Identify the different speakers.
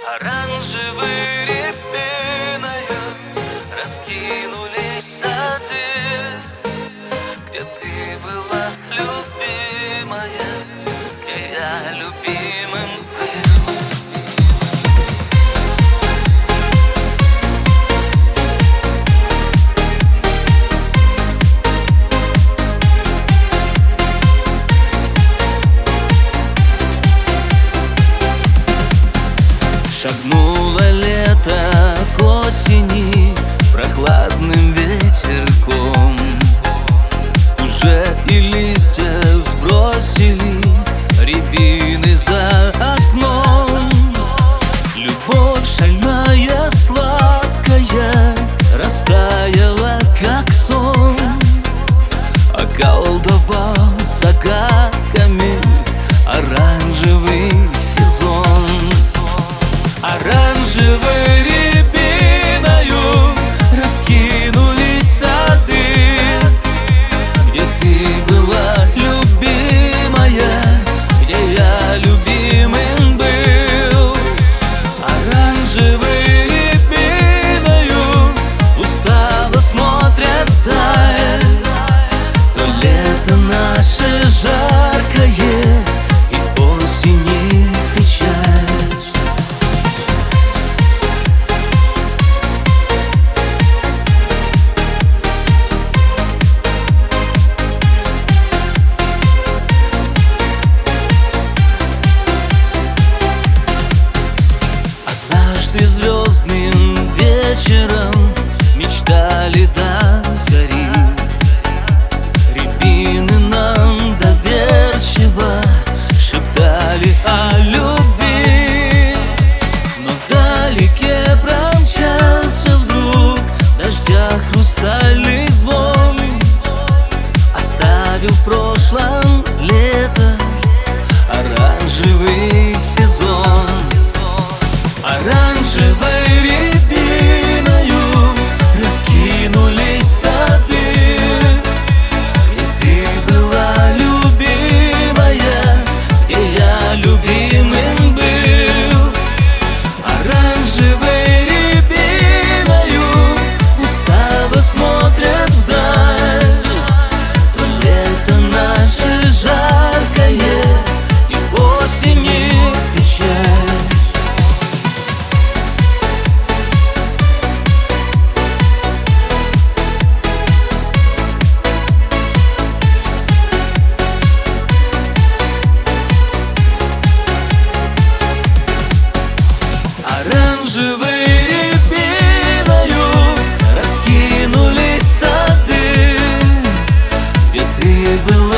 Speaker 1: Оранжевой рябиною раскинулись сады, где ты была любимая, где я любимым был. Шагнуло лето к осени прохладным ветерком. Уже и листья сбросили рябины за окном. Любовь шальная, сладкая, растаяла, как сон. Околдовал загадками оранжевый сезон. Оранжевой рябиною раскинулись сады, где ты была любимая, где я любимым был. Оранжевой рябиною устало смотрят вдаль. То лето наше жаркое и осени печаль. Звездным вечером мечтали до зари. Рябины нам доверчиво шептали о любви. Но вдалеке промчался вдруг дождя хрустальный звон, оставил в прошлом лето, оранжевый сезон. Оранжевой рябиною раскинулись сады, где ты была любимая, где я любимым был. Оранжевой рябиною устало смотрят вдаль. То лето наше жаркое и осени печаль. Оранжевой рябиною раскинулись сады, где ты была